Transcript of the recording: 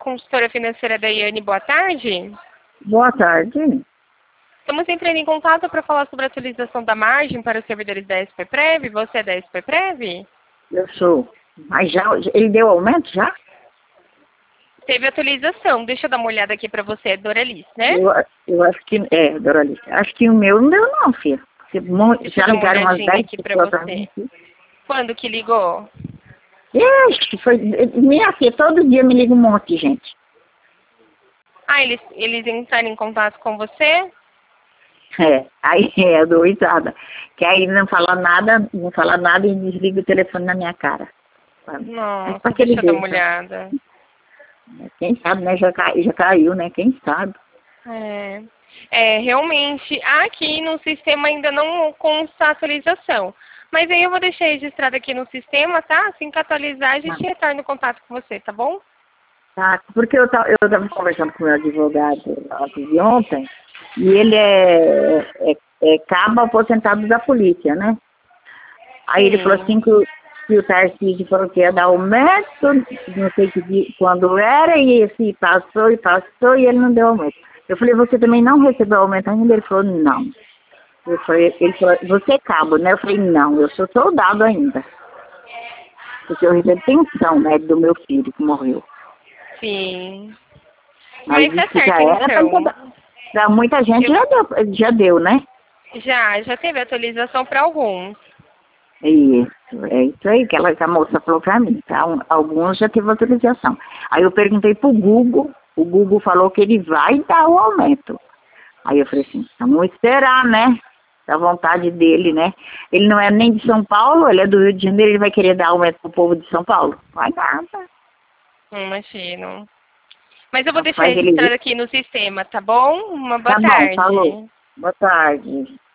consultora financeira da Iane, boa tarde. Boa tarde. Estamos entrando em contato para falar sobre a atualização da margem para os servidores da SPPrev. Você é da SPPrev? Eu sou. Mas já, ele deu aumento já? Teve atualização. Deixa eu dar uma olhada aqui para você, Doralice, né? Eu acho que... Doralice. Acho que o meu não deu não, filha. Deixa Já eu dar uma ligaram umas olhadinha 10 aqui para pessoas pra mim você. aqui. Quando que ligou? Acho que foi... Minha filha, todo dia me liga um monte de gente. Ah, eles entraram em contato com você? Aí eu dou risada. Que aí não fala nada e desliga o telefone na minha cara. Sabe? Mas pra Nossa, que ele deixa eu dar uma deixa? olhada. Quem sabe, né? Já caiu, né? Quem sabe? Realmente, aqui no sistema ainda não consta a atualização. Mas aí eu vou deixar registrado aqui no sistema, tá? Assim que atualizar, a gente retorna em contato com você, tá bom? Tá, porque eu tava conversando com o meu advogado antes de ontem, e ele é cabo aposentado da polícia, né? Aí ele falou assim que o Tarcísio falou que ia dar aumento, não sei quando era, e esse passou, e ele não deu aumento. Eu falei, você também não recebeu aumento ainda? Ele falou, não. Ele falou, você é cabo, né? Eu falei, não, eu sou soldado ainda. Porque eu recebo pensão, né, do meu filho que morreu. Sim. Mas Mas tá isso que já certo, era então. pra muita gente, já deu, né? Já teve atualização para alguns. Isso, é isso aí que a moça falou pra mim. Tá? Alguns já teve autorização. Aí eu perguntei pro Google, o Google falou que ele vai dar o aumento. Aí eu falei assim, vamos esperar, né? Da vontade dele, né? Ele não é nem de São Paulo, ele é do Rio de Janeiro, ele vai querer dar aumento pro povo de São Paulo? Vai nada. Imagino. Mas eu vou deixar Faz ele... registrado aqui no sistema, tá bom? Uma boa Tá bom, tarde. falou. Boa tarde.